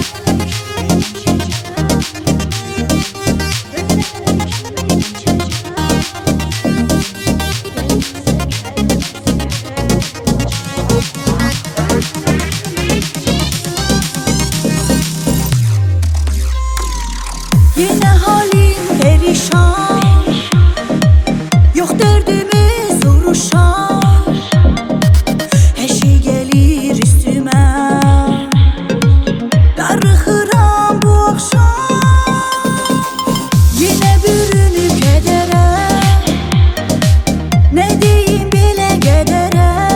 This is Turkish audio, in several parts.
Yine halim perişan, yok derdimiz vuruşan. Her şey gelir üstüme, darıxıram bu akşam. Yine bürünüp kedere, ne diyeyim bile gedere.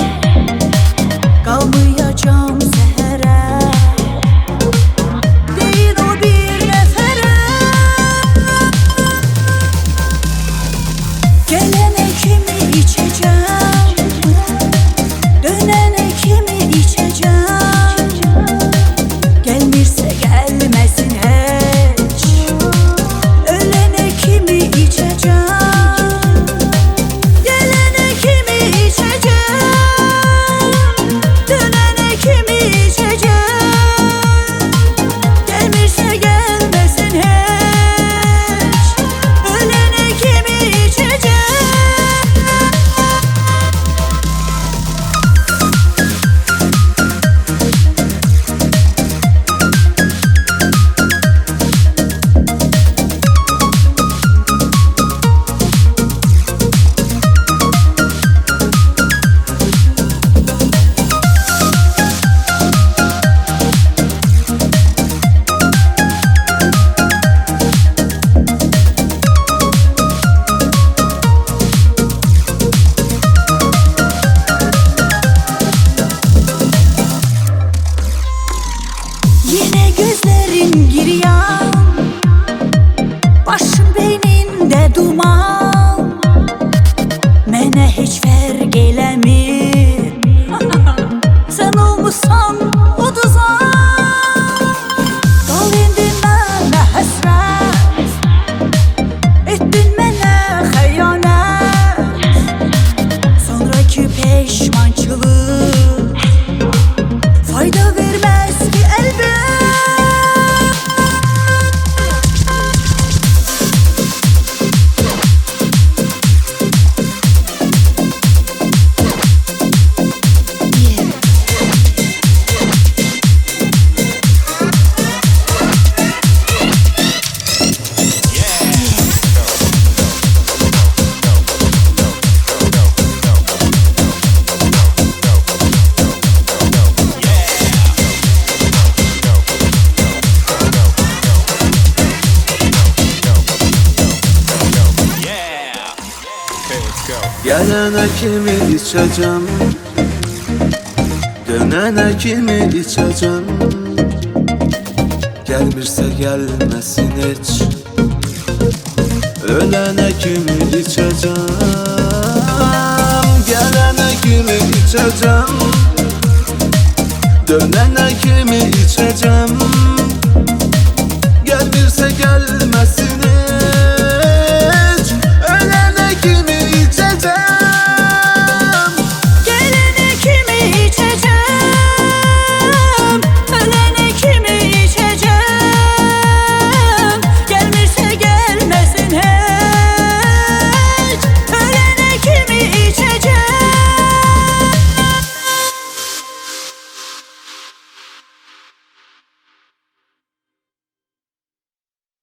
Kalmayacağım sehere, değil o bir nefere. Gelene kimi içeceğim, dönene kimi içeceğim. Gelmirse gelmesin hiç, ölene kimi içeceğim. Gelene kimi içeceğim, dönene kimi içeceğim. Gelmirse gelmesin hiç, ölene kimi içeceğim. Yine gözlerin giryan, başım beyninde duman. Mənə heç fərq eləmir, sen olmuşsan uduzan. Qal indi mənə həsrət, etdin mənə xəyanət. Sonraki peşmançılıq fayda verməz ki əlbət. Gelene kimi içeceğim, dönene kimi içeceğim. Gelmirse gelmesin hiç, ölene kimi içeceğim. Gelene kimi içeceğim, dönene kimi içeceğim.